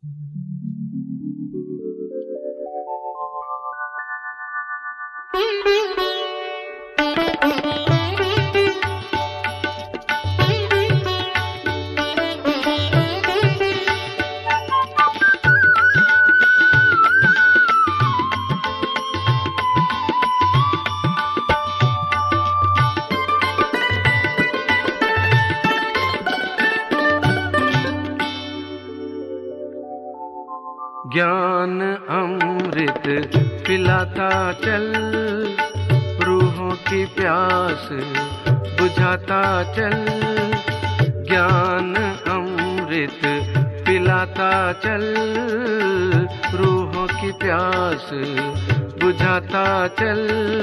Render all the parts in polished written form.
ज्ञान अमृत पिलाता चल, रूहों की प्यास बुझाता चल। ज्ञान अमृत पिलाता चल, रूहों की प्यास बुझाता चल।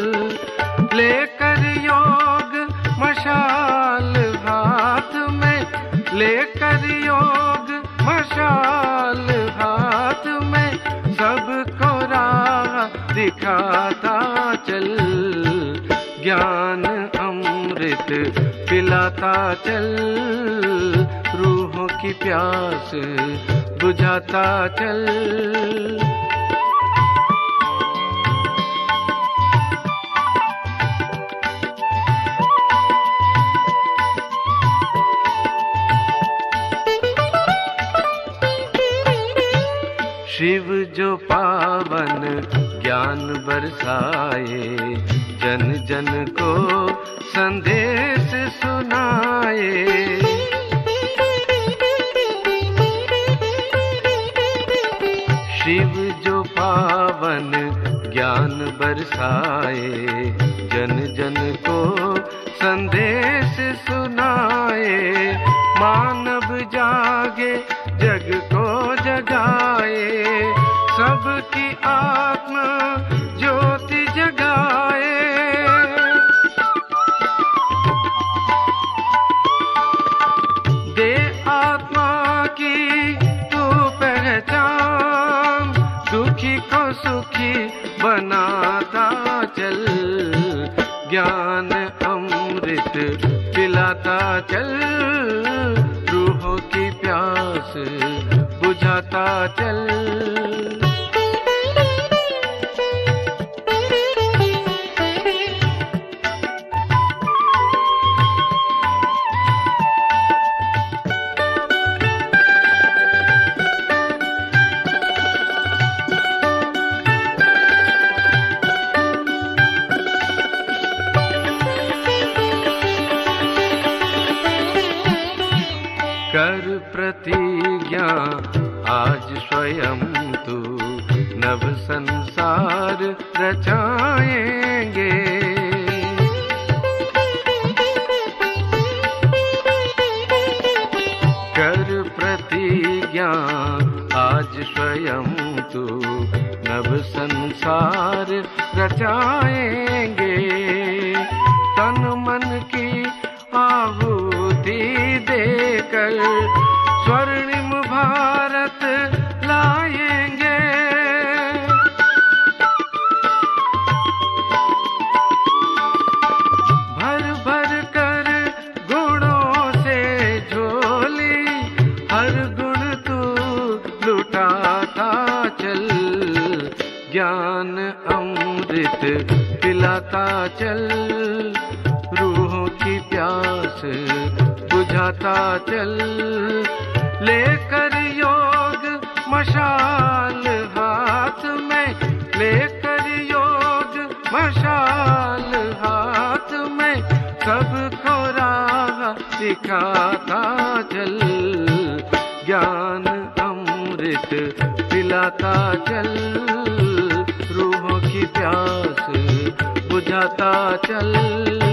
लेकर योग मशाल हाथ में, लेकर योग मशाल हाथ में, सबको राह दिखाता चल। ज्ञान अमृत पिलाता चल, रूहों की प्यास बुझाता चल। शिव जो पावन ज्ञान बरसाए, जन जन को संदेश सुनाए। शिव जो पावन ज्ञान बरसाए, जन जन को संदेश सुनाए। मानव जागे जग को जगाए, सबकी आत्मा ज्योति जगाए। दे आत्मा की तू पहचान, दुखी को सुखी बनाता चल। ज्ञान अमृत पिलाता चल, रूहों की प्यास बुझाता चल। कर प्रतिज्ञा आज स्वयं तू, नव संसार रचाएंगे। कर प्रतिज्ञा आज स्वयं तू, नव संसार रचाएंगे। तन मन की आहुति देकर स्वर्णिम भारत लाएंगे। भर भर कर गुणों से झोली, हर गुण तू लुटाता चल। ज्ञान अमृत पिलाता चल, रूहों की प्यास बुझाता चल। लेकर योग मशाल हाथ में, लेकर योग मशाल हाथ में, सबको राह दिखाता चल। ज्ञान अमृत पिलाता चल, रूहों की प्यास बुझाता चल।